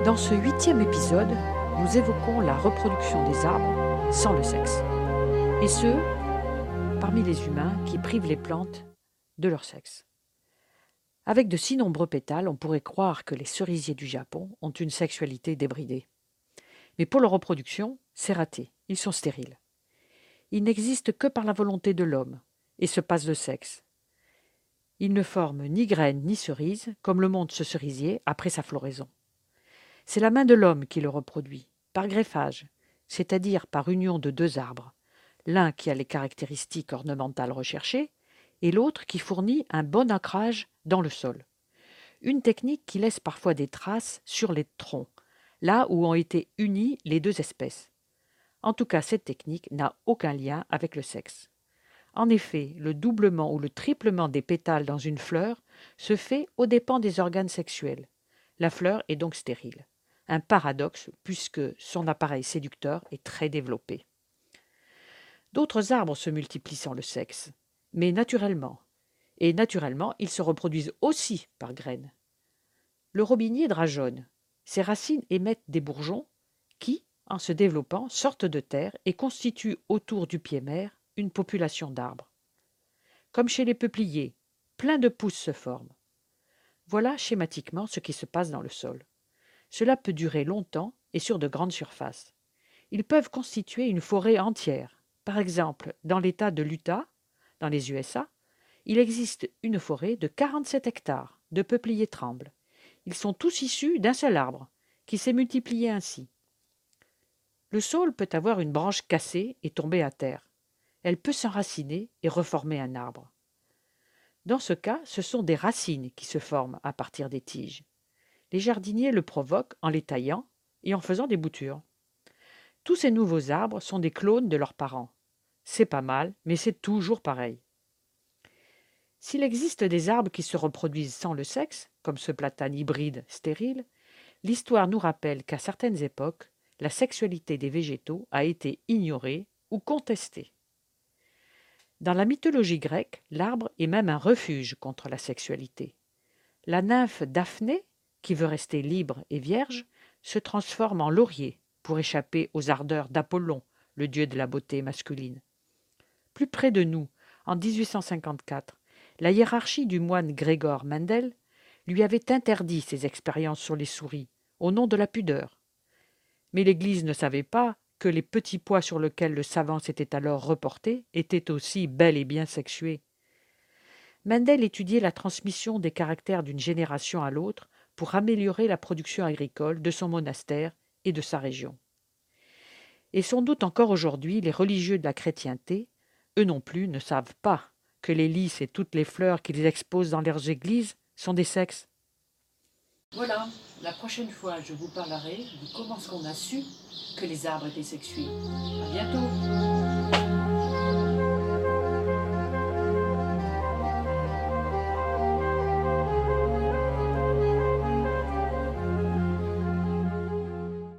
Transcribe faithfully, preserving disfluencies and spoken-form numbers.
Dans ce huitième épisode, nous évoquons la reproduction des arbres sans le sexe. Et ce, parmi les humains qui privent les plantes de leur sexe. Avec de si nombreux pétales, on pourrait croire que les cerisiers du Japon ont une sexualité débridée. Mais pour leur reproduction, c'est raté, ils sont stériles. Ils n'existent que par la volonté de l'homme et se passent de sexe. Ils ne forment ni graines ni cerises, comme le montre ce cerisier après sa floraison. C'est la main de l'homme qui le reproduit, par greffage, c'est-à-dire par union de deux arbres, l'un qui a les caractéristiques ornementales recherchées et l'autre qui fournit un bon ancrage dans le sol. Une technique qui laisse parfois des traces sur les troncs, là où ont été unies les deux espèces. En tout cas, cette technique n'a aucun lien avec le sexe. En effet, le doublement ou le triplement des pétales dans une fleur se fait aux dépens des organes sexuels. La fleur est donc stérile. Un paradoxe puisque son appareil séducteur est très développé. D'autres arbres se multiplient sans le sexe, mais naturellement. Et naturellement, ils se reproduisent aussi par graines. Le robinier drap jaune. Ses racines émettent des bourgeons qui, en se développant, sortent de terre et constituent autour du pied mère une population d'arbres. Comme chez les peupliers, plein de pousses se forment. Voilà schématiquement ce qui se passe dans le sol. Cela peut durer longtemps et sur de grandes surfaces. Ils peuvent constituer une forêt entière. Par exemple, dans l'État de l'Utah, dans les U S A, il existe une forêt de quarante-sept hectares de peupliers trembles. Ils sont tous issus d'un seul arbre, qui s'est multiplié ainsi. Le saule peut avoir une branche cassée et tomber à terre. Elle peut s'enraciner et reformer un arbre. Dans ce cas, ce sont des racines qui se forment à partir des tiges. Les jardiniers le provoquent en les taillant et en faisant des boutures. Tous ces nouveaux arbres sont des clones de leurs parents. C'est pas mal, mais c'est toujours pareil. S'il existe des arbres qui se reproduisent sans le sexe, comme ce platane hybride stérile, l'histoire nous rappelle qu'à certaines époques, la sexualité des végétaux a été ignorée ou contestée. Dans la mythologie grecque, l'arbre est même un refuge contre la sexualité. La nymphe Daphné, qui veut rester libre et vierge, se transforme en laurier pour échapper aux ardeurs d'Apollon, le dieu de la beauté masculine. Plus près de nous, en dix-huit cent cinquante-quatre, la hiérarchie du moine Gregor Mendel lui avait interdit ses expériences sur les souris, au nom de la pudeur. Mais l'Église ne savait pas que les petits pois sur lesquels le savant s'était alors reporté étaient aussi bel et bien sexués. Mendel étudiait la transmission des caractères d'une génération à l'autre pour améliorer la production agricole de son monastère et de sa région. Et sans doute encore aujourd'hui, les religieux de la chrétienté, eux non plus, ne savent pas que les lys et toutes les fleurs qu'ils exposent dans leurs églises sont des sexes. Voilà, la prochaine fois je vous parlerai de comment est-ce qu'on a su que les arbres étaient sexués. À bientôt.